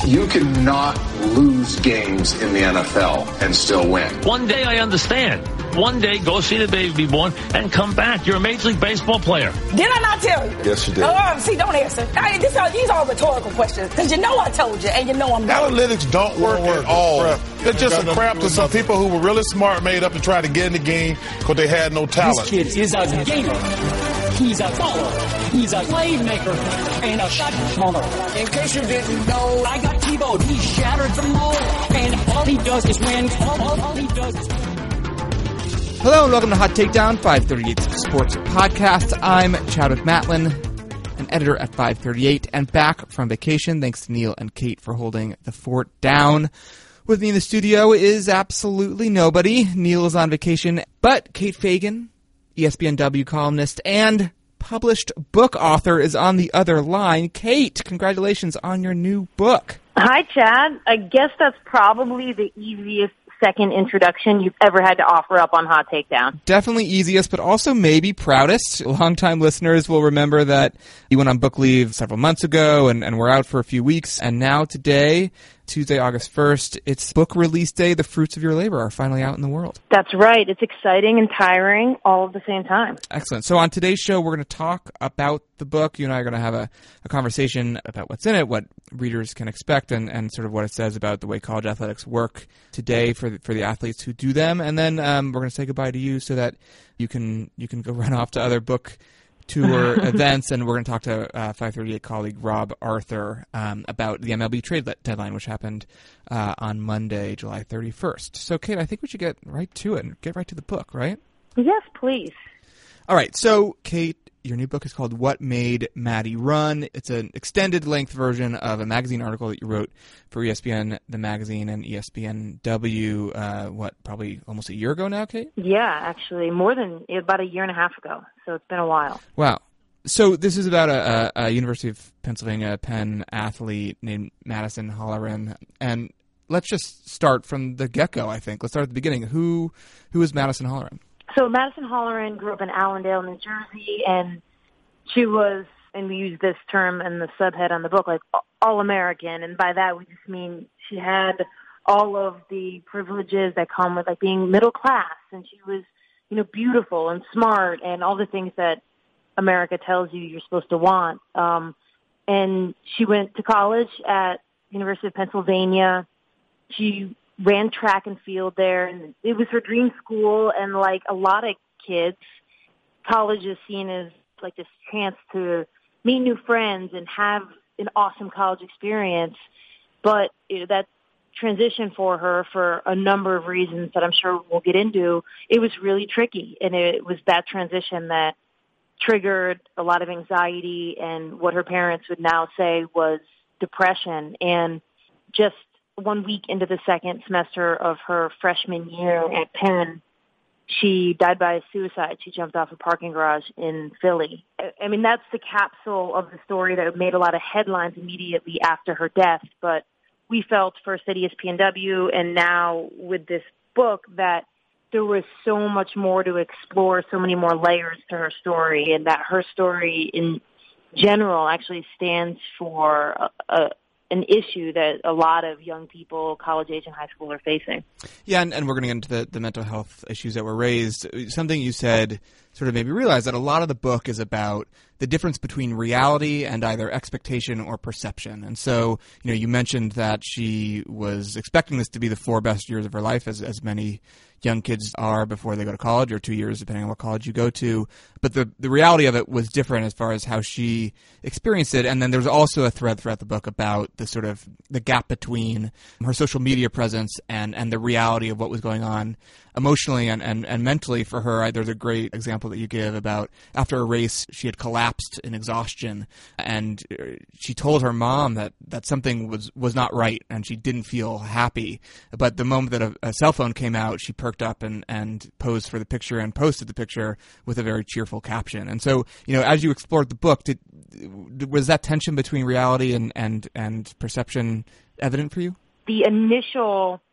You cannot lose games in the NFL and still win. One day I understand. One day go see the baby be born and come back. You're a Major League Baseball player. Did I not tell you? Yes, you did. See, don't answer. These are rhetorical questions because you know I told you and you know I'm right. Analytics don't work at all. They're just a crap to some people who were really smart, made up to try to get in the game because they had no talent. This kid is a gamer. He's a baller. He's a playmaker and a shot caller. In case you didn't know, I got T-Bone. He shattered the mold, and all he does is win. All he does is win. Hello and welcome to Hot Takedown, 538 Sports Podcast. I'm Chadwick Matlin, an editor at 538, and back from vacation. Thanks to Neil and Kate for holding the fort down. With me in the studio is absolutely nobody. Neil is on vacation, but Kate Fagan, ESPNW columnist and published book author, is on the other line. Kate, congratulations on your new book. Hi, Chad. I guess that's probably the easiest second introduction you've ever had to offer up on Hot Takedown. Definitely easiest, but also maybe proudest. Longtime listeners will remember that you went on book leave several months ago and were out for a few weeks. And now today, Tuesday, August 1st, it's book release day. The fruits of your labor are finally out in the world. That's right. It's exciting and tiring all at the same time. Excellent. So on today's show, we're going to talk about the book. You and I are going to have a conversation about what's in it, what readers can expect, and sort of what it says about the way college athletics work today for the athletes who do them. And then we're going to say goodbye to you so that you can go run off to other book tour events, and we're going to talk to 538 colleague Rob Arthur about the MLB trade deadline, which happened on Monday, July 31st. So, Kate, I think we should get right to it and get right to the book, right? Yes, please. All right. So, Kate, your new book is called What Made Maddie Run. It's an extended-length version of a magazine article that you wrote for ESPN, the magazine, and ESPNW, probably almost a year ago now, Kate? Yeah, actually, about a year and a half ago, so it's been a while. Wow. So this is about a University of Pennsylvania Penn athlete named Madison Holleran, and let's just start from the get-go, I think. Let's start at the beginning. Who is Madison Holleran? So Madison Holleran grew up in Allendale, New Jersey, and she was, and we use this term in the subhead on the book, like all-American, and by that we just mean she had all of the privileges that come with like being middle class, and she was, beautiful and smart and all the things that America tells you you're supposed to want. And she went to college at University of Pennsylvania. She ran track and field there, and it was her dream school. And like a lot of kids, college is seen as like this chance to meet new friends and have an awesome college experience. But that transition for her, for a number of reasons that I'm sure we'll get into, it was really tricky. And it was that transition that triggered a lot of anxiety and what her parents would now say was depression. And just 1 week into the second semester of her freshman year at Penn, she died by suicide. She jumped off a parking garage in Philly. I mean, that's the capsule of the story that made a lot of headlines immediately after her death. But we felt first at ESPNW and now with this book that there was so much more to explore, so many more layers to her story, and that her story in general actually stands for an issue that a lot of young people, college age and high school, are facing. Yeah, and we're going to get into the mental health issues that were raised. Something you said sort of made me realize that a lot of the book is about the difference between reality and either expectation or perception. And so, you mentioned that she was expecting this to be the 4 best years of her life, as many young kids are before they go to college, or 2 years, depending on what college you go to. But the reality of it was different as far as how she experienced it. And then there's also a thread throughout the book about the sort of the gap between her social media presence and the reality of what was going on emotionally and mentally for her. There's a great example that you give about after a race, she had collapsed in exhaustion, and she told her mom that something was not right and she didn't feel happy. But the moment that a cell phone came out, she perked up and posed for the picture and posted the picture with a very cheerful caption. And so, as you explored the book, was that tension between reality and perception evident for you? The initial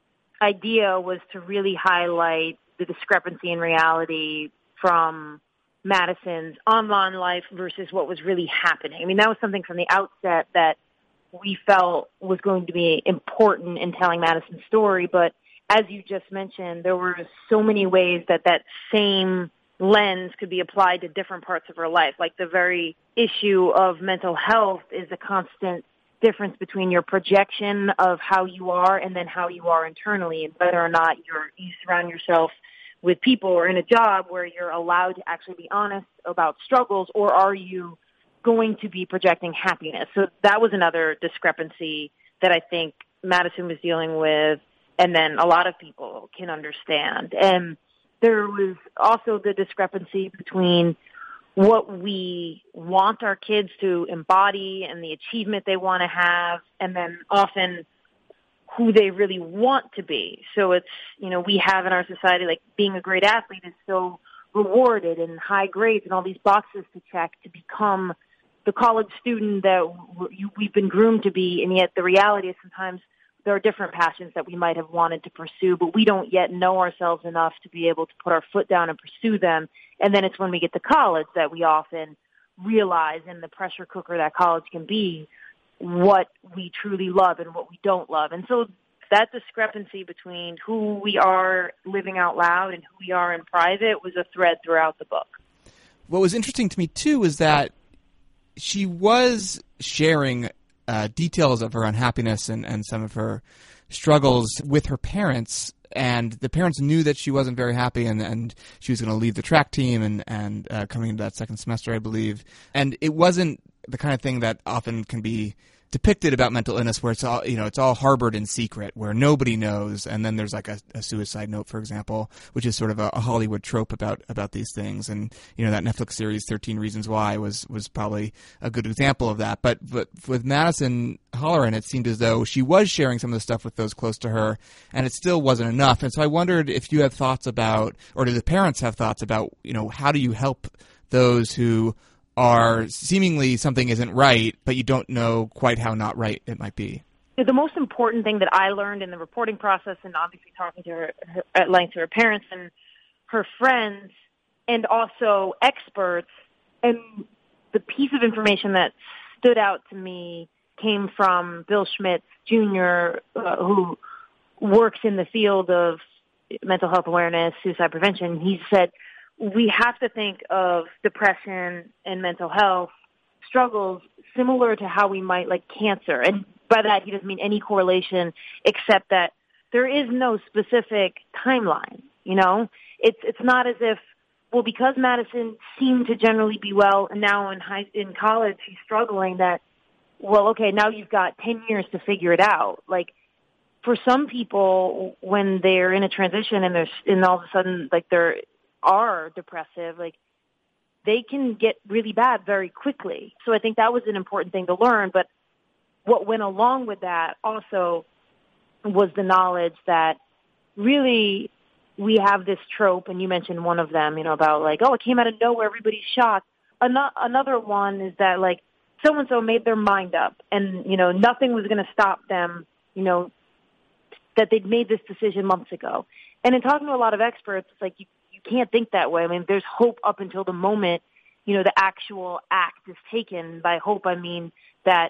idea was to really highlight the discrepancy in reality from Madison's online life versus what was really happening. I mean, that was something from the outset that we felt was going to be important in telling Madison's story. But as you just mentioned, there were so many ways that same lens could be applied to different parts of her life. Like the very issue of mental health is a constant difference between your projection of how you are and then how you are internally, and whether or not you surround yourself with people or in a job where you're allowed to actually be honest about struggles, or are you going to be projecting happiness? So that was another discrepancy that I think Madison was dealing with, and then a lot of people can understand. And there was also the discrepancy between what we want our kids to embody and the achievement they want to have, and then often who they really want to be. So it's, we have in our society, like being a great athlete is so rewarded and high grades and all these boxes to check to become the college student that we've been groomed to be. And yet the reality is sometimes there are different passions that we might have wanted to pursue, but we don't yet know ourselves enough to be able to put our foot down and pursue them. And then it's when we get to college that we often realize, in the pressure cooker that college can be, what we truly love and what we don't love. And so that discrepancy between who we are living out loud and who we are in private was a thread throughout the book. What was interesting to me, too, is that she was sharing details of her unhappiness and some of her struggles with her parents, and the parents knew that she wasn't very happy and she was going to leave the track team and coming into that second semester, I believe. And it wasn't the kind of thing that often can be depicted about mental illness where it's all harbored in secret, where nobody knows, and then there's like a suicide note, for example, which is sort of a Hollywood trope about these things. And that Netflix series 13 Reasons Why was probably a good example of that. But with Madison Holleran, it seemed as though she was sharing some of the stuff with those close to her, and it still wasn't enough. And so I wondered if you have thoughts about, or do the parents have thoughts about, how do you help those who are seemingly something isn't right, but you don't know quite how not right it might be? The most important thing that I learned in the reporting process, and obviously talking to her at length to her parents and her friends, and also experts, and the piece of information that stood out to me came from Bill Schmitz Jr., who works in the field of mental health awareness, suicide prevention. He said, we have to think of depression and mental health struggles similar to how we might like cancer. And by that, he doesn't mean any correlation, except that there is no specific timeline. It's not as if, well, because Madison seemed to generally be well, and now in college she's struggling, that, well, okay, now you've got 10 years to figure it out. Like, for some people, when they're in a transition and all of a sudden, like, they're are depressive, like, they can get really bad very quickly. So I think that was an important thing to learn. But what went along with that also was the knowledge that really we have this trope, and you mentioned one of them, about like, oh, it came out of nowhere, everybody's shocked. Another one is that, like, so-and-so made their mind up and, nothing was going to stop them, that they'd made this decision months ago. And in talking to a lot of experts, it's like, you can't think that way. I mean, there's hope up until the moment, the actual act is taken. By hope, I mean that,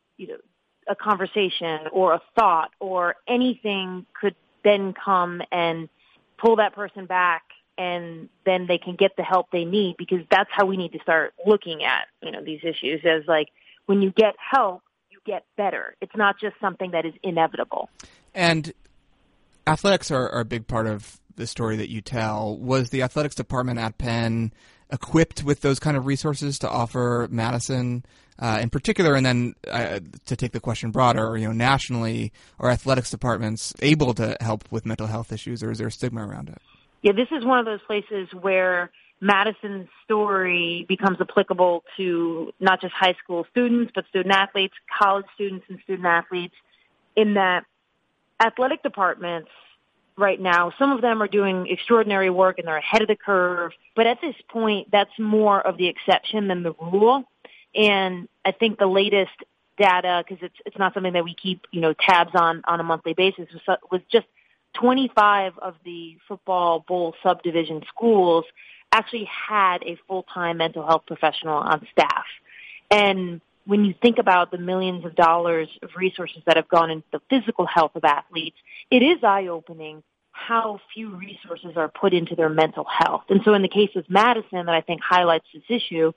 a conversation or a thought or anything could then come and pull that person back, and then they can get the help they need, because that's how we need to start looking at, these issues, as like, when you get help, you get better. It's not just something that is inevitable. And athletics are a big part of the story that you tell. Was the athletics department at Penn equipped with those kind of resources to offer Madison in particular? And then to take the question broader, nationally, are athletics departments able to help with mental health issues, or is there a stigma around it? Yeah, this is one of those places where Madison's story becomes applicable to not just high school students, but student athletes, college students, and student athletes, in that athletic departments right now, some of them are doing extraordinary work and they're ahead of the curve. But at this point, that's more of the exception than the rule. And I think the latest data, because it's not something that we keep, tabs on a monthly basis, was just 25 of the football bowl subdivision schools actually had a full-time mental health professional on staff. And when you think about the millions of dollars of resources that have gone into the physical health of athletes, it is eye-opening how few resources are put into their mental health. And so in the case of Madison, that I think highlights this issue,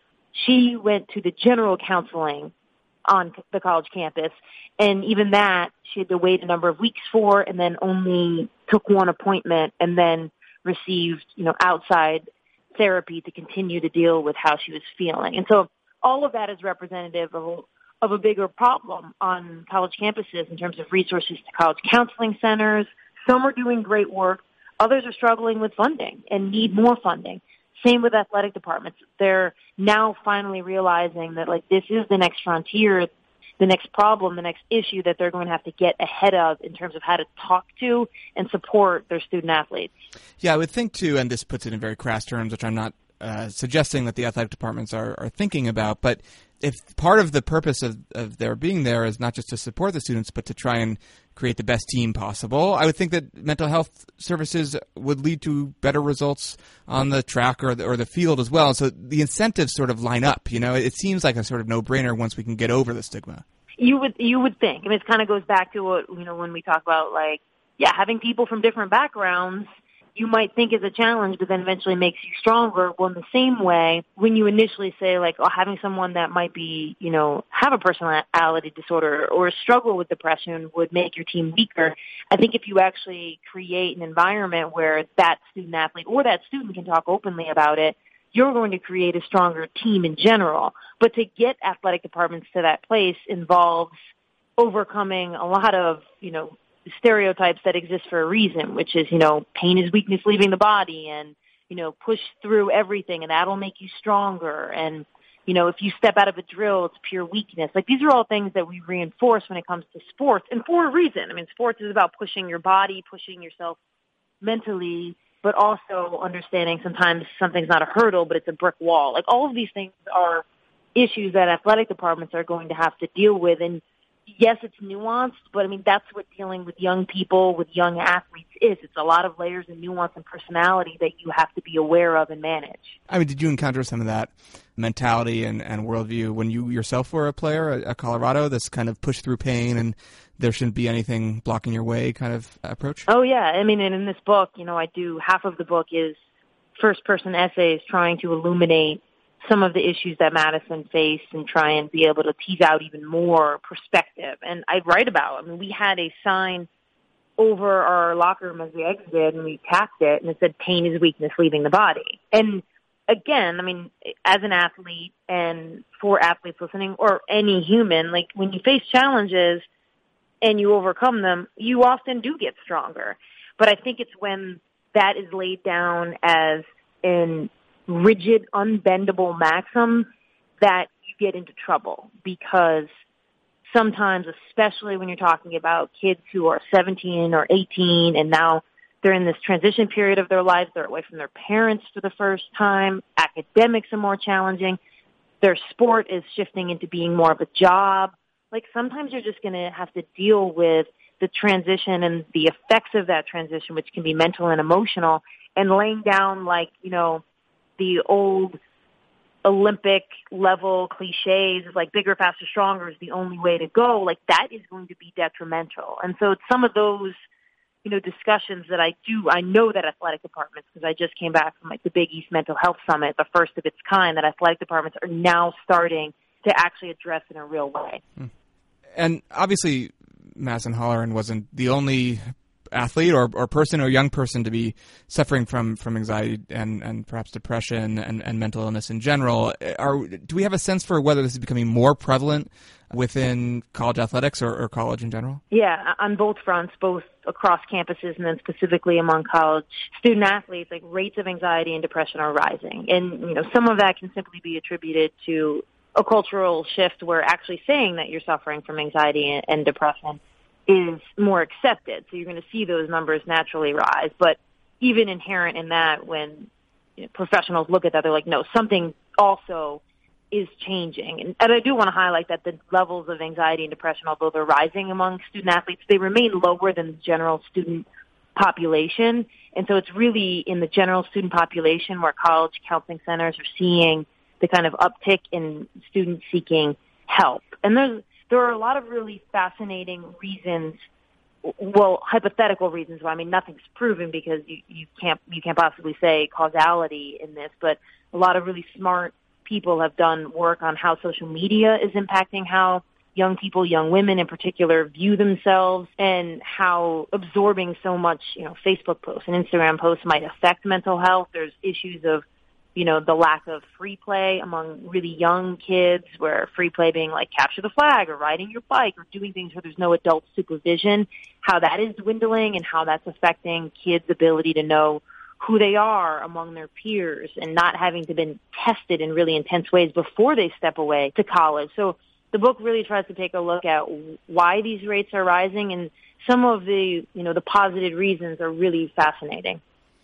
she went to the general counseling on the college campus, and even that she had to wait a number of weeks for, and then only took one appointment, and then received, outside therapy to continue to deal with how she was feeling. And so all of that is representative of a bigger problem on college campuses in terms of resources to college counseling centers. Some are doing great work. Others are struggling with funding and need more funding. Same with athletic departments. They're now finally realizing that, this is the next frontier, the next problem, the next issue that they're going to have to get ahead of in terms of how to talk to and support their student athletes. Yeah, I would think, too, and this puts it in very crass terms, which I'm not suggesting that the athletic departments are thinking about, but if part of the purpose of their being there is not just to support the students, but to try and create the best team possible, I would think that mental health services would lead to better results on the track or the field as well. So the incentives sort of line up. It seems like a sort of no-brainer once we can get over the stigma. You would think. It kind of goes back to what, when we talk about having people from different backgrounds, you might think is a challenge, but then eventually makes you stronger. Well, in the same way, when you initially say, having someone that might be, have a personality disorder or struggle with depression would make your team weaker, I think if you actually create an environment where that student athlete or that student can talk openly about it, you're going to create a stronger team in general. But to get athletic departments to that place involves overcoming a lot of, stereotypes that exist for a reason, which is, pain is weakness leaving the body, and, push through everything, and that'll make you stronger. And, if you step out of a drill, it's pure weakness. These are all things that we reinforce when it comes to sports, and for a reason. Sports is about pushing your body, pushing yourself mentally, but also understanding sometimes something's not a hurdle, but it's a brick wall. All of these things are issues that athletic departments are going to have to deal with. And yes, it's nuanced, but that's what dealing with young people, with young athletes is. It's a lot of layers and nuance and personality that you have to be aware of and manage. Did you encounter some of that mentality and worldview when you yourself were a player at Colorado, this kind of push through pain and there shouldn't be anything blocking your way kind of approach? Oh, yeah. And in this book, I do half of the book is first-person essays trying to illuminate some of the issues that Madison faced and try and be able to tease out even more perspective. And I write about, we had a sign over our locker room as we exited, and we tapped it, and it said, "Pain is weakness leaving the body." And again, as an athlete and for athletes listening, or any human, when you face challenges and you overcome them, you often do get stronger. But I think it's when that is laid down as an rigid, unbendable maxim that you get into trouble, because sometimes, especially when you're talking about kids who are 17 or 18 and now they're in this transition period of their lives, they're away from their parents for the first time, academics are more challenging, their sport is shifting into being more of a job. Sometimes you're just going to have to deal with the transition and the effects of that transition, which can be mental and emotional, and laying down the old Olympic level cliches is bigger, faster, stronger is the only way to go. That is going to be detrimental. And so it's some of those, discussions that I know that athletic departments, because I just came back from the Big East Mental Health Summit, the first of its kind, that athletic departments are now starting to actually address in a real way. And obviously Madison Holleran wasn't the only athlete or person or young person to be suffering from anxiety and perhaps depression and mental illness in general. Do we have a sense for whether this is becoming more prevalent within college athletics or college in general? Yeah, on both fronts, both across campuses and then specifically among college student athletes, rates of anxiety and depression are rising. And, some of that can simply be attributed to a cultural shift where actually saying that you're suffering from anxiety and depression is more accepted. So you're going to see those numbers naturally rise. But even inherent in that, when professionals look at that, they're like, no, something also is changing. And I do want to highlight that the levels of anxiety and depression, although they're rising among student athletes, they remain lower than the general student population. And so it's really in the general student population where college counseling centers are seeing the kind of uptick in students seeking help. And there are a lot of really fascinating reasons, well, hypothetical reasons why. I mean, nothing's proven because you can't possibly say causality in this, but a lot of really smart people have done work on how social media is impacting how young people, young women in particular, view themselves, and how absorbing so much, Facebook posts and Instagram posts might affect mental health. There's issues of, the lack of free play among really young kids, where free play being like capture the flag or riding your bike or doing things where there's no adult supervision, how that is dwindling and how that's affecting kids' ability to know who they are among their peers and not having to be tested in really intense ways before they step away to college. So the book really tries to take a look at why these rates are rising, and some of the, the positive reasons are really fascinating.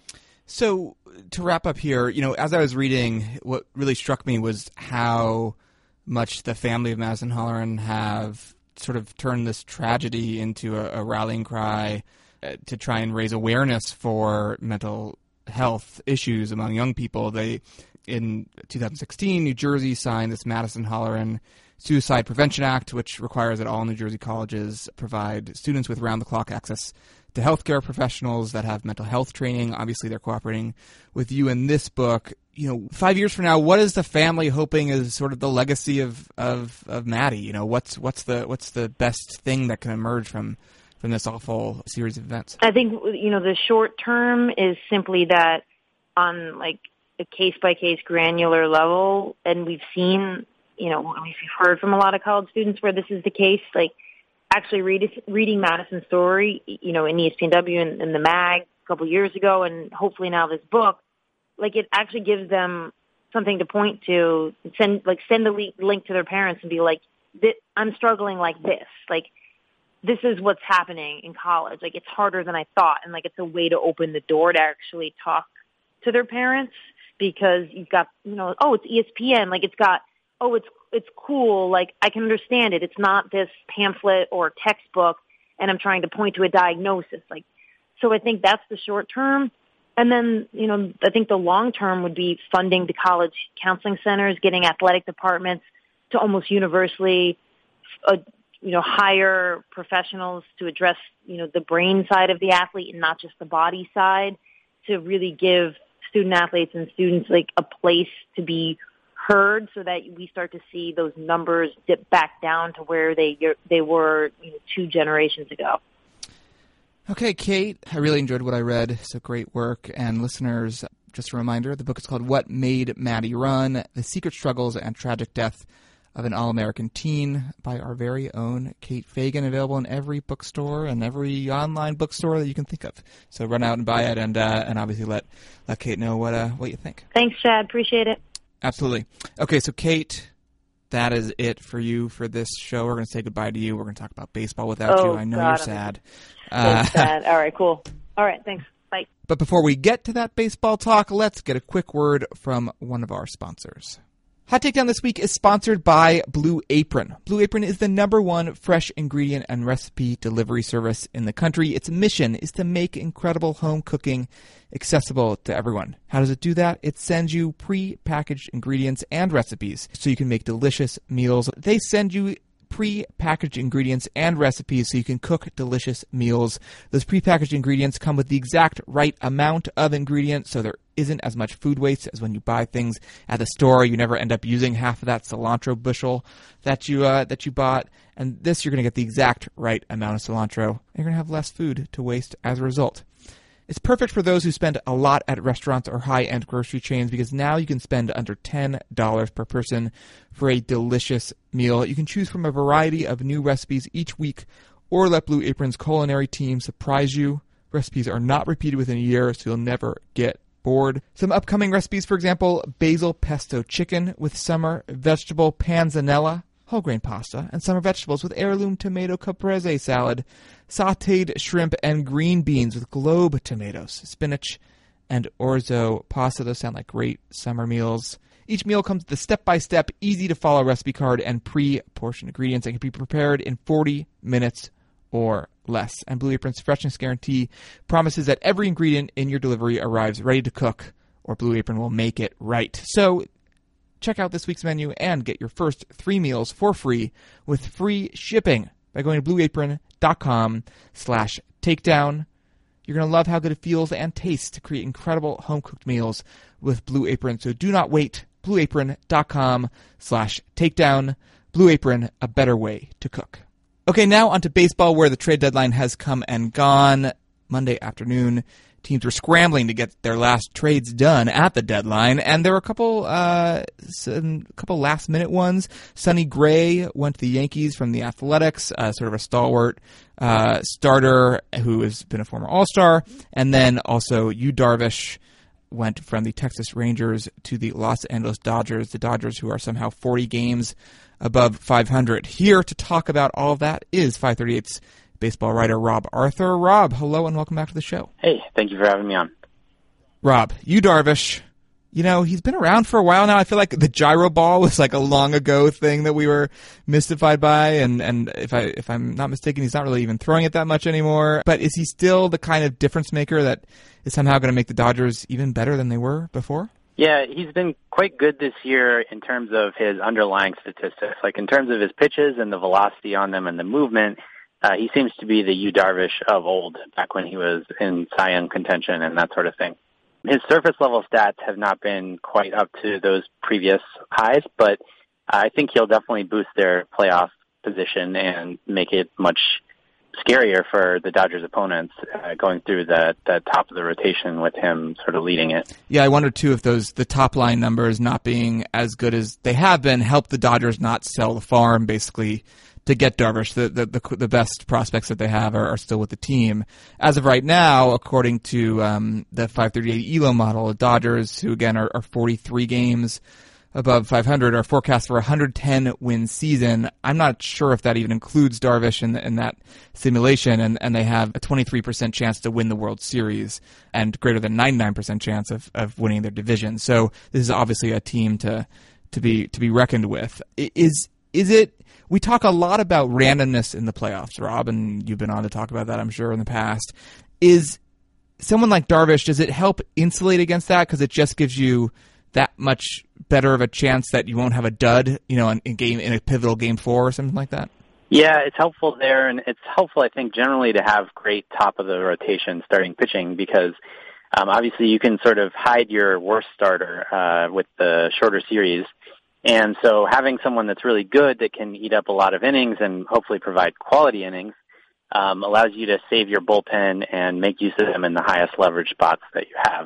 So to wrap up here, as I was reading, what really struck me was how much the family of Madison Holleran have sort of turned this tragedy into a rallying cry to try and raise awareness for mental health issues among young people. In 2016, New Jersey signed this Madison Holleran Suicide Prevention Act, which requires that all New Jersey colleges provide students with round-the-clock access to healthcare professionals that have mental health training. Obviously, they're cooperating with you in this book. 5 years from now, what is the family hoping is sort of the legacy of Maddie? What's the best thing that can emerge from this awful series of events? I think the short term is simply that on like a case by case granular level, and we've seen, we've heard from a lot of college students where this is the case. Like, actually reading Madison's story, in ESPNW and the mag a couple years ago, and hopefully now this book, like, it actually gives them something to point to, send a link to their parents and be like, I'm struggling like this. Like, this is what's happening in college. Like, it's harder than I thought. And like, it's a way to open the door to actually talk to their parents, because you've got, it's ESPN. Like, it's got, it's cool. Like, I can understand it. It's not this pamphlet or textbook, and I'm trying to point to a diagnosis. Like, so I think that's the short term. And then, I think the long term would be funding the college counseling centers, getting athletic departments to almost universally, hire professionals to address, the brain side of the athlete and not just the body side, to really give student athletes and students like a place to be heard, so that we start to see those numbers dip back down to where they were 2 generations ago. Okay, Kate, I really enjoyed what I read. So great work. And listeners, just a reminder, the book is called What Made Maddie Run: The Secret Struggles and Tragic Death of an All-American Teen, by our very own Kate Fagan, available in every bookstore and every online bookstore that you can think of. So run out and buy it, and obviously let Kate know what you think. Thanks, Chad. Appreciate it. Absolutely. Okay, so Kate, that is it for you for this show. We're going to say goodbye to you. We're going to talk about baseball without you. I know you're sad. It's sad. All right, cool. All right, thanks. Bye. But before we get to that baseball talk, let's get a quick word from one of our sponsors. Hot Takedown this week is sponsored by Blue Apron. Blue Apron is the #1 fresh ingredient and recipe delivery service in the country. Its mission is to make incredible home cooking accessible to everyone. How does it do that? It sends you pre-packaged ingredients and recipes so you can make delicious meals. They send you pre-packaged ingredients and recipes so you can cook delicious meals. Those pre-packaged ingredients come with the exact right amount of ingredient, so there isn't as much food waste as when you buy things at the store. You never end up using half of that cilantro bushel that you bought. And this, you're going to get the exact right amount of cilantro, and you're going to have less food to waste as a result. It's perfect for those who spend a lot at restaurants or high-end grocery chains, because now you can spend under $10 per person for a delicious meal. You can choose from a variety of new recipes each week, or let Blue Apron's culinary team surprise you. Recipes are not repeated within a year, so you'll never get board. Some upcoming recipes, for example, basil pesto chicken with summer vegetable panzanella, whole grain pasta, and summer vegetables with heirloom tomato caprese salad, sautéed shrimp and green beans with globe tomatoes, spinach, and orzo pasta. Those sound like great summer meals. Each meal comes with a step-by-step, easy-to-follow recipe card and pre-portioned ingredients that can be prepared in 40 minutes or less. And Blue Apron's freshness guarantee promises that every ingredient in your delivery arrives ready to cook, or Blue Apron will make it right. So check out this week's menu and get your first 3 meals for free with free shipping by going to blueapron.com/takedown. You're going to love how good it feels and tastes to create incredible home-cooked meals with Blue Apron. So do not wait. blueapron.com/takedown. Blue Apron, a better way to cook. Okay, now on to baseball, where the trade deadline has come and gone. Monday afternoon, teams were scrambling to get their last trades done at the deadline, and there were a couple last-minute ones. Sonny Gray went to the Yankees from the Athletics, sort of a stalwart starter who has been a former All-Star, and then also Yu Darvish went from the Texas Rangers to the Los Angeles Dodgers, the Dodgers who are somehow 40 games above 500. Here to talk about all of that is 538's baseball writer Rob Arthur. Rob, hello and welcome back to the show. Hey, thank you for having me on. Rob, Yu Darvish, he's been around for a while now. I feel like the gyro ball was like a long ago thing that we were mystified by, and if I'm not mistaken, he's not really even throwing it that much anymore. But is he still the kind of difference maker that is somehow going to make the Dodgers even better than they were before? Yeah, he's been quite good this year in terms of his underlying statistics. Like in terms of his pitches and the velocity on them and the movement, he seems to be the Yu Darvish of old, back when he was in Cy Young contention and that sort of thing. His surface level stats have not been quite up to those previous highs, but I think he'll definitely boost their playoff position and make it much scarier for the Dodgers' opponents going through the top of the rotation with him sort of leading it. Yeah, I wonder too if the top line numbers not being as good as they have been help the Dodgers not sell the farm basically to get Darvish. The best prospects that they have are still with the team. As of right now, according to the 538 ELO model, the Dodgers, who again are 43 games above 500, are forecast for a 110-win season. I'm not sure if that even includes Darvish in that simulation, and they have a 23% chance to win the World Series and greater than 99% chance of winning their division. So this is obviously a team to be reckoned with. Is it? We talk a lot about randomness in the playoffs, Rob, and you've been on to talk about that, I'm sure, in the past. Is someone like Darvish, does it help insulate against that because it just gives you that much better of a chance that you won't have a dud, in a pivotal game 4 or something like that? Yeah, it's helpful there, and it's helpful, I think, generally to have great top of the rotation starting pitching because obviously you can sort of hide your worst starter with the shorter series. And so having someone that's really good that can eat up a lot of innings and hopefully provide quality innings allows you to save your bullpen and make use of them in the highest leverage spots that you have.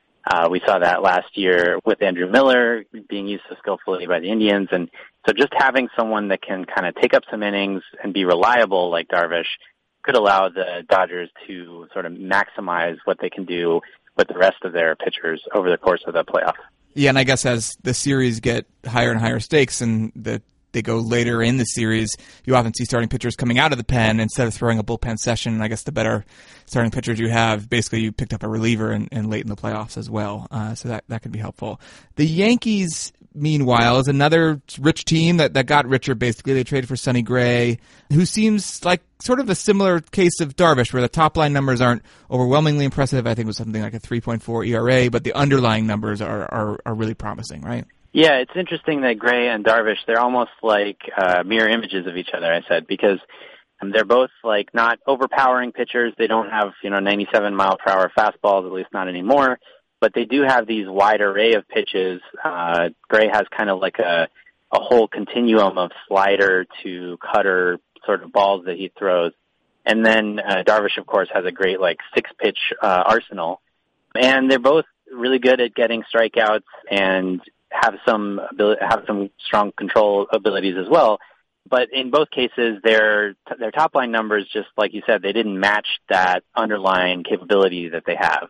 We saw that last year with Andrew Miller being used so skillfully by the Indians. And so just having someone that can kind of take up some innings and be reliable like Darvish could allow the Dodgers to sort of maximize what they can do with the rest of their pitchers over the course of the playoffs. Yeah, and I guess as the series get higher and higher stakes and they go later in the series, you often see starting pitchers coming out of the pen instead of throwing a bullpen session. I guess the better starting pitchers you have, basically you picked up a reliever and late in the playoffs as well. So that could be helpful. The Yankees, meanwhile, is another rich team that got richer, basically. They traded for Sonny Gray, who seems like sort of a similar case of Darvish, where the top-line numbers aren't overwhelmingly impressive. I think it was something like a 3.4 ERA, but the underlying numbers are really promising, right? Yeah, it's interesting that Gray and Darvish, they're almost like mirror images of each other, I said, because they're both like not overpowering pitchers. They don't have, 97-mile-per-hour fastballs, at least not anymore. But they do have these wide array of pitches. Gray has kind of like a whole continuum of slider to cutter sort of balls that he throws. And then Darvish, of course, has a great like 6-pitch arsenal. And they're both really good at getting strikeouts and have some strong control abilities as well. But in both cases, their top line numbers, just like you said, they didn't match that underlying capability that they have.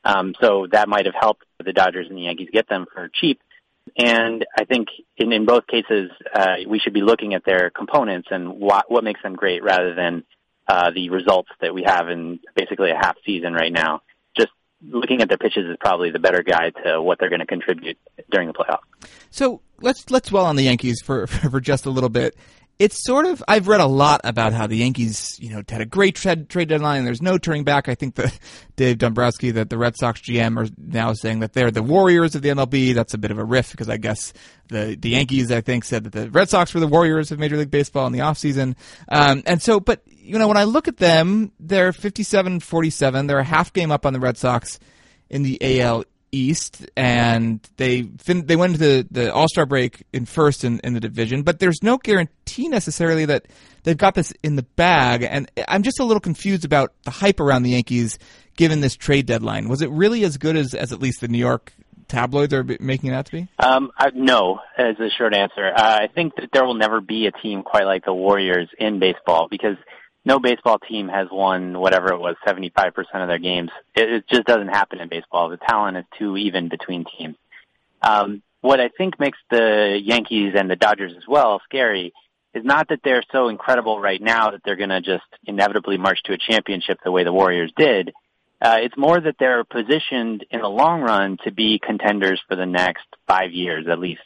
So that might have helped the Dodgers and the Yankees get them for cheap. And I think in both cases, we should be looking at their components and what makes them great rather than the results that we have in basically a half season right now. Just looking at their pitches is probably the better guide to what they're going to contribute during the playoffs. So let's dwell on the Yankees for just a little bit. It's sort of, I've read a lot about how the Yankees, had a great trade deadline and there's no turning back. I think that Dave Dombrowski, that the Red Sox GM, are now saying that they're the Warriors of the MLB. That's a bit of a riff because I guess the Yankees, I think, said that the Red Sox were the Warriors of Major League Baseball in the offseason. But when I look at them, they're 57-47. They're a half game up on the Red Sox in the AL East, and they went into the All-Star break in first in the division, but there's no guarantee necessarily that they've got this in the bag, and I'm just a little confused about the hype around the Yankees given this trade deadline. Was it really as good as at least the New York tabloids are making it out to be? No, is the short answer. I think that there will never be a team quite like the Warriors in baseball because no baseball team has won whatever it was, 75% of their games. It just doesn't happen in baseball. The talent is too even between teams. What I think makes the Yankees and the Dodgers as well scary is not that they're so incredible right now that they're going to just inevitably march to a championship the way the Warriors did. It's more that they're positioned in the long run to be contenders for the next 5 years at least.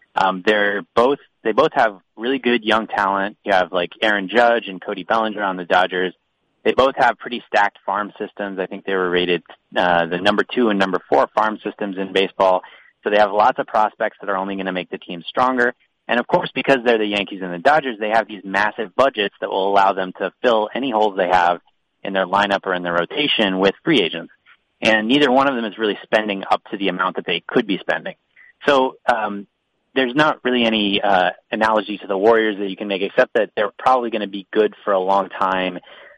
They both have really good young talent. You have like Aaron Judge and Cody Bellinger on the Dodgers. They both have pretty stacked farm systems. I think they were rated the number 2 and number 4 farm systems in baseball. So they have lots of prospects that are only going to make the team stronger. And of course, because they're the Yankees and the Dodgers, they have these massive budgets that will allow them to fill any holes they have in their lineup or in their rotation with free agents. And neither one of them is really spending up to the amount that they could be spending. So, there's not really any analogy to the Warriors that you can make, except that they're probably going to be good for a long time,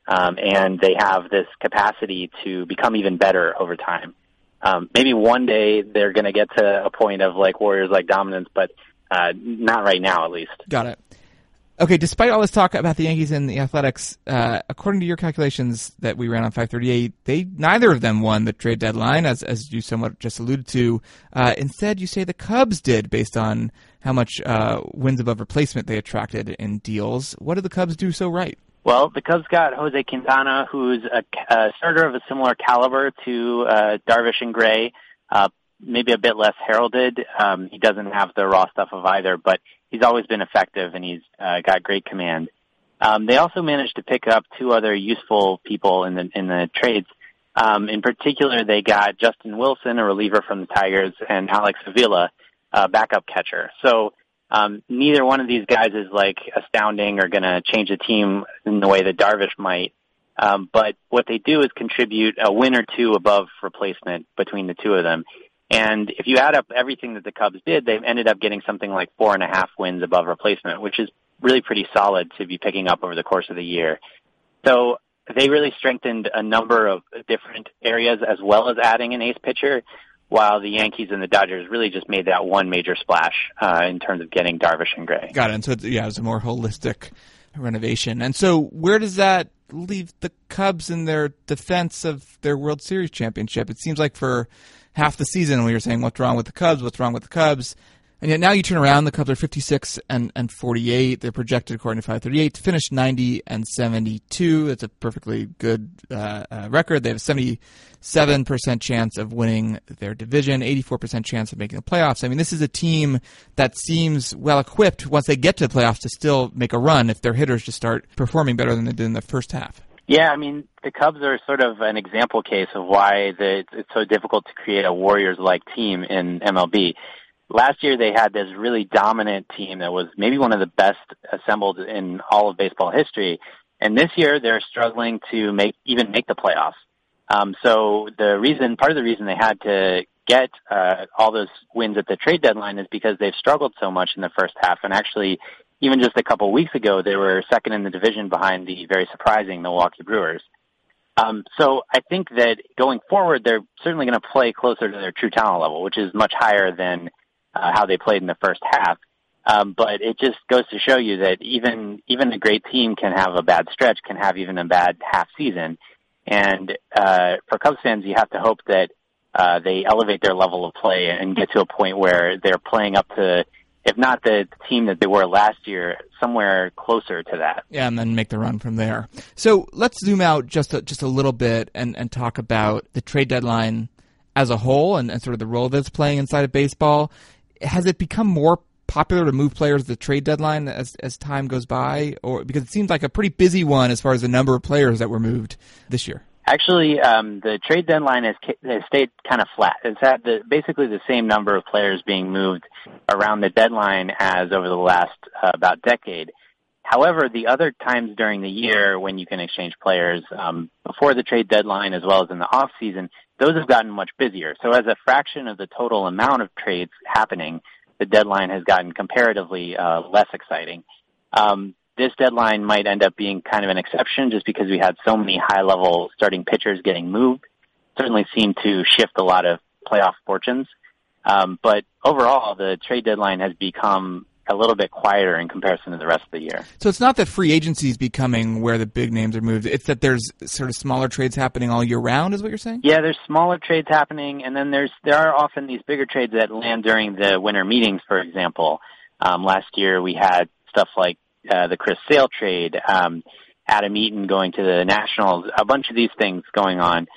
and they have this capacity to become even better over time. Maybe one day they're going to get to a point of like Warriors-like dominance, but not right now, at least. Got it. Okay, despite all this talk about the Yankees and the Athletics, according to your calculations that we ran on 538, neither of them won the trade deadline, as you somewhat just alluded to. Instead, you say the Cubs did, based on how much wins above replacement they attracted in deals. What did the Cubs do so right? Well, the Cubs got Jose Quintana, who's a starter of a similar caliber to Darvish and Gray, maybe a bit less heralded. He doesn't have the raw stuff of either, but he's always been effective, and he's got great command. They also managed to pick up 2 other useful people in the trades. In particular, they got Justin Wilson, a reliever from the Tigers, and Alex Avila, a backup catcher. So neither one of these guys is like astounding or going to change the team in the way that Darvish might. But what they do is contribute a win or 2 above replacement between the 2 of them. And if you add up everything that the Cubs did, they've ended up getting something like 4.5 wins above replacement, which is really pretty solid to be picking up over the course of the year. So they really strengthened a number of different areas as well as adding an ace pitcher, while the Yankees and the Dodgers really just made that one major splash in terms of getting Darvish and Gray. Got it. And so, it's a more holistic renovation. And so where does that leave the Cubs in their defense of their World Series championship? It seems like for half the season we were saying, what's wrong with the Cubs? And yet now you turn around, the Cubs are 56 and 48. They're projected, according to 538, to finish 90 and 72. It's a perfectly good record. They have a 77% chance of winning their division, 84% chance of making the playoffs. I mean, this is a team that seems well equipped once they get to the playoffs to still make a run if their hitters just start performing better than they did in the first half. Yeah, I mean, the Cubs are sort of an example case of why it's so difficult to create a Warriors-like team in MLB. Last year they had this really dominant team that was maybe one of the best assembled in all of baseball history. And this year they're struggling to make the playoffs. So part of the reason they had to get all those wins at the trade deadline is because they've struggled so much in the first half. And actually, even just a couple weeks ago, they were second in the division behind the very surprising Milwaukee Brewers. So I think that going forward, they're certainly going to play closer to their true talent level, which is much higher than how they played in the first half. But it just goes to show you that even a great team can have a bad stretch, can have even a bad half season. And for Cubs fans, you have to hope that they elevate their level of play and get to a point where they're playing up to, if not the team that they were last year, somewhere closer to that. Yeah, and then make the run from there. So let's zoom out just a little bit and talk about the trade deadline as a whole and sort of the role that it's playing inside of baseball. Has it become more popular to move players at the trade deadline as time goes by, or because it seems like a pretty busy one as far as the number of players that were moved this year? Actually, the trade deadline has stayed kind of flat. It's at basically the same number of players being moved around the deadline as over the last about decade. However, the other times during the year when you can exchange players before the trade deadline as well as in the off season, those have gotten much busier. So as a fraction of the total amount of trades happening, the deadline has gotten comparatively less exciting. This deadline might end up being kind of an exception just because we had so many high-level starting pitchers getting moved. Certainly seemed to shift a lot of playoff fortunes. But overall, the trade deadline has become a little bit quieter in comparison to the rest of the year. So it's not that free agency is becoming where the big names are moved. It's that there's sort of smaller trades happening all year round, is what you're saying? Yeah, there's smaller trades happening, and then there are often these bigger trades that land during the winter meetings, for example. Last year we had stuff like the Chris Sale trade, Adam Eaton going to the Nationals, a bunch of these things going on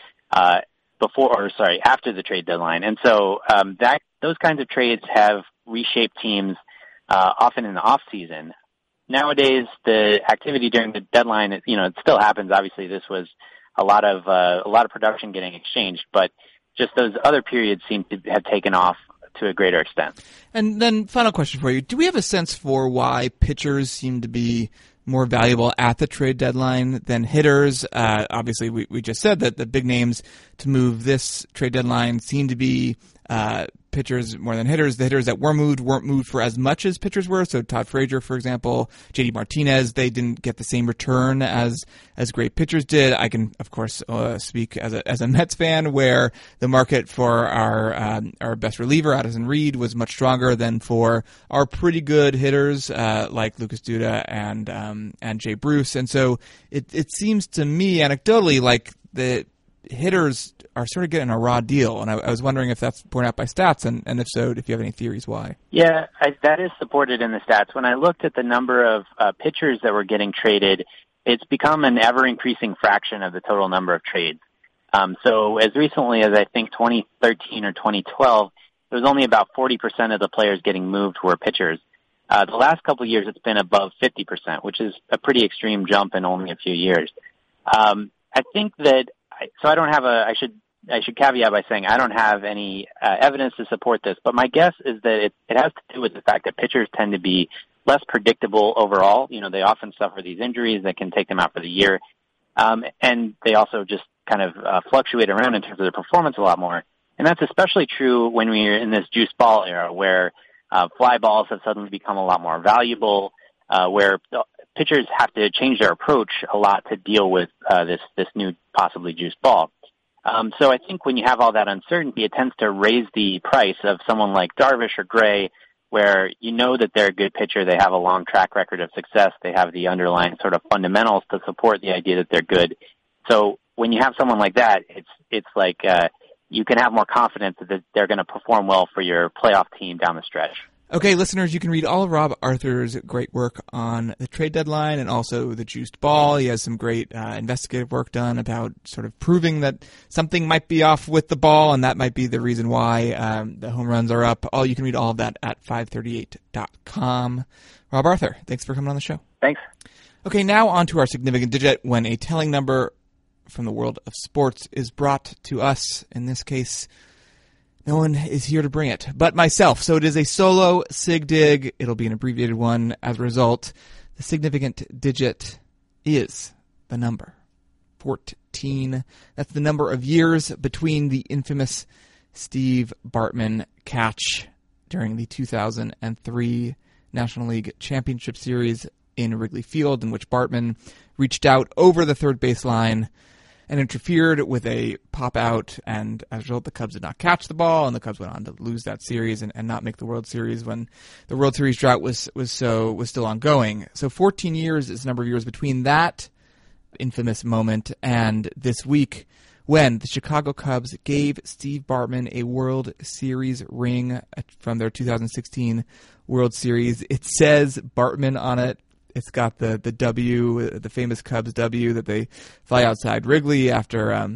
after the trade deadline. And so those kinds of trades have reshaped teams often in the off season. Nowadays, the activity during the deadline, it still happens. Obviously, this was a lot of production getting exchanged, but just those other periods seem to have taken off to a greater extent. And then, final question for you: do we have a sense for why pitchers seem to be more valuable at the trade deadline than hitters? Obviously, we just said that the big names to move this trade deadline seem to be pitchers more than hitters. The hitters that were moved weren't moved for as much as pitchers were. So Todd Frazier, for example, JD Martinez, they didn't get the same return as great pitchers did. I can, of course, speak as a Mets fan, where the market for our best reliever, Addison Reed, was much stronger than for our pretty good hitters like Lucas Duda and Jay Bruce. And so it seems to me, anecdotally, like the hitters are sort of getting a raw deal, and I was wondering if that's borne out by stats, and if so, if you have any theories why. Yeah, that is supported in the stats. When I looked at the number of pitchers that were getting traded, it's become an ever-increasing fraction of the total number of trades. So as recently as I think 2013 or 2012, there was only about 40% of the players getting moved were pitchers. The last couple of years, it's been above 50%, which is a pretty extreme jump in only a few years. I think that I don't have I should caveat by saying I don't have any evidence to support this, but my guess is that it has to do with the fact that pitchers tend to be less predictable overall. They often suffer these injuries that can take them out for the year, and they also just kind of fluctuate around in terms of their performance a lot more. And that's especially true when we're in this juice ball era where fly balls have suddenly become a lot more valuable, where pitchers have to change their approach a lot to deal with this new possibly juiced ball. So I think when you have all that uncertainty, it tends to raise the price of someone like Darvish or Gray, where you know that they're a good pitcher, they have a long track record of success, they have the underlying sort of fundamentals to support the idea that they're good. So when you have someone like that, it's like you can have more confidence that they're going to perform well for your playoff team down the stretch. Okay, listeners, you can read all of Rob Arthur's great work on the trade deadline and also the juiced ball. He has some great investigative work done about sort of proving that something might be off with the ball, and that might be the reason why the home runs are up. You can read all of that at 538.com. Rob Arthur, thanks for coming on the show. Thanks. Okay, now on to our significant digit, when a telling number from the world of sports is brought to us. In this case, no one is here to bring it but myself. So it is a solo sig dig. It'll be an abbreviated one as a result. The significant digit is the number 14. That's the number of years between the infamous Steve Bartman catch during the 2003 National League Championship Series in Wrigley Field, in which Bartman reached out over the third baseline and interfered with a pop-out, and as a result, the Cubs did not catch the ball, and the Cubs went on to lose that series and not make the World Series when the World Series drought was still ongoing. So 14 years is the number of years between that infamous moment and this week when the Chicago Cubs gave Steve Bartman a World Series ring from their 2016 World Series. It says Bartman on it. It's got the W, the famous Cubs W that they fly outside Wrigley after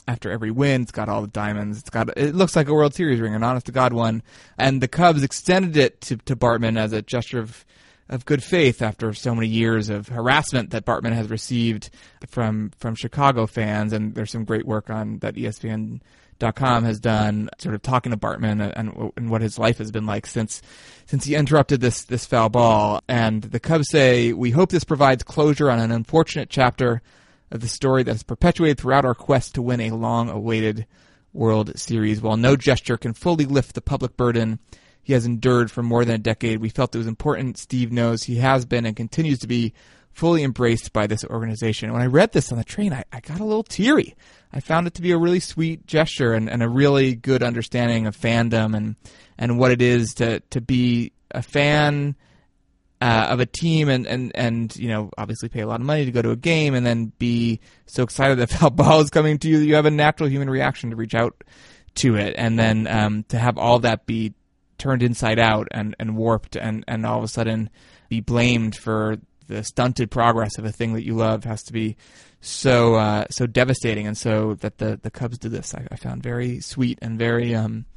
after every win. It's got all the diamonds. It looks like a World Series ring, an honest-to-God one. And the Cubs extended it to Bartman as a gesture of good faith after so many years of harassment that Bartman has received from Chicago fans. And there's some great work on that ESPN.com has done, sort of talking to Bartman and what his life has been like since he interrupted this foul ball. And the Cubs say, "We hope this provides closure on an unfortunate chapter of the story that has perpetuated throughout our quest to win a long-awaited World Series. While no gesture can fully lift the public burden he has endured for more than a decade, we felt it was important. Steve knows he has been and continues to be fully embraced by this organization." When I read this on the train, I got a little teary. I found it to be a really sweet gesture and a really good understanding of fandom and what it is to be a fan of a team and you know, obviously pay a lot of money to go to a game and then be so excited that foul ball is coming to you that you have a natural human reaction to reach out to it, and then to have all that be turned inside out and warped and all of a sudden be blamed for the stunted progress of a thing that you love has to be so devastating. And so that the Cubs did this, I found very sweet and very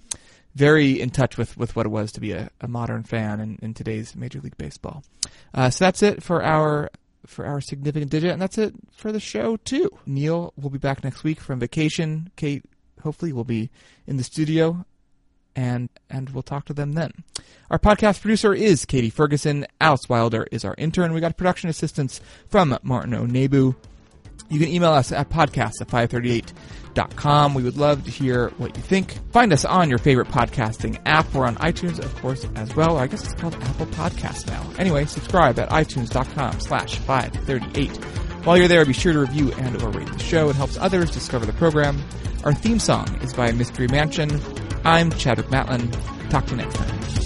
in touch with what it was to be a modern fan in today's Major League Baseball. So that's it for our significant digit, and that's it for the show too. Neil will be back next week from vacation. Kate hopefully will be in the studio, and we'll talk to them then. Our podcast producer is Katie Ferguson. Alice Wilder is our intern. We got production assistance from Martin Onebu. You can email us at podcasts@538.com. We would love to hear what you think. Find us on your favorite podcasting app. We're on iTunes, of course, as well. I guess it's called Apple Podcasts now. Anyway, subscribe at itunes.com/538. While you're there, be sure to review and or rate the show. It helps others discover the program. Our theme song is by Mystery Mansion. I'm Chadwick Matlin. Talk to you next time.